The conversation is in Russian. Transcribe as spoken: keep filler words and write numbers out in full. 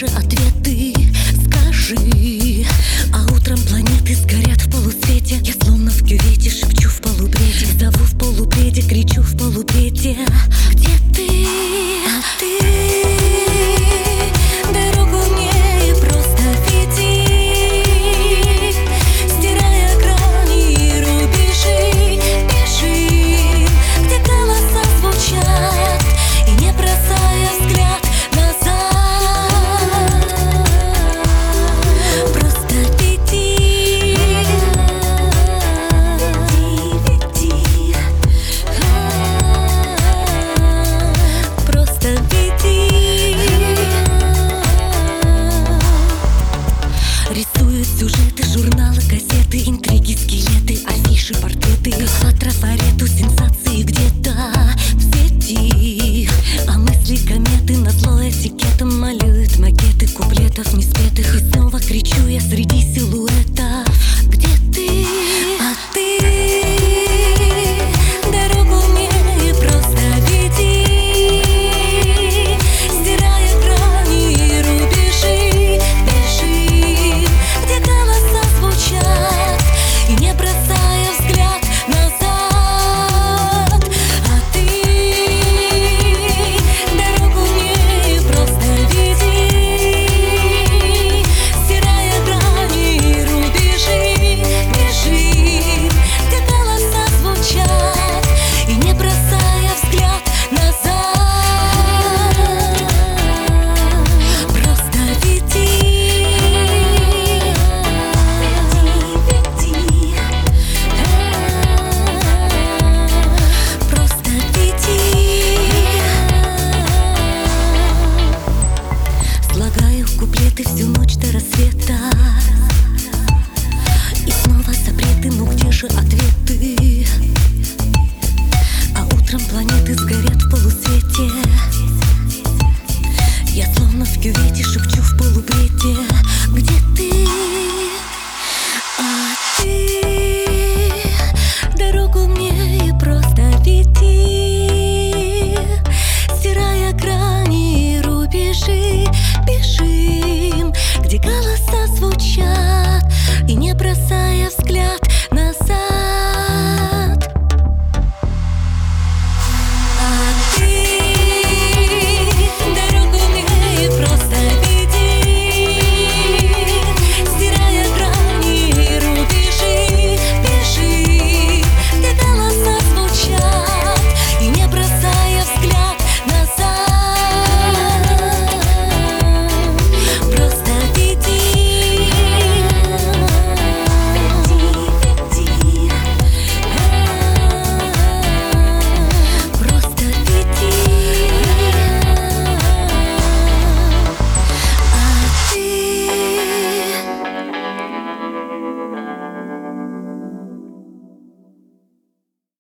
же ответы, скажи. А утром планеты сгорят в полусвете. Я словно в кювете шепчу в полубреде, зову в полубреде, кричу в полубреде. Где ты? А ты дорогу мне просто веди, стирая грани и рубежи. Бежи, где голоса звучат, и не бросая взгляд назад. Просто веди, веди, просто веди. Рисуют сюжеты, журналы, газеты, интриги, скелеты, афиши, портреты, по трафарету, сенсации где-то в сети. А мысли кометы назло этикетом малюют макеты куплетов неспетых. И снова кричу я среди силуэтов. Где ты? А ты дорогу мне просто веди, стирая грани и рубежи. Бежи, где голоса звучат, и не бросая взгляд назад. А ты дорогу мне просто веди, стирая грани и рубежи. Бежи, где голоса звучат, и не бросая взгляд назад. Просто веди, веди, просто веди. Слагаю куплеты всю ночь до рассвета, и снова запреты, ну где же ответы? А утром планеты сгорят в полусвете. Я словно в кювете шепчу в полубреде. Где ты? А ты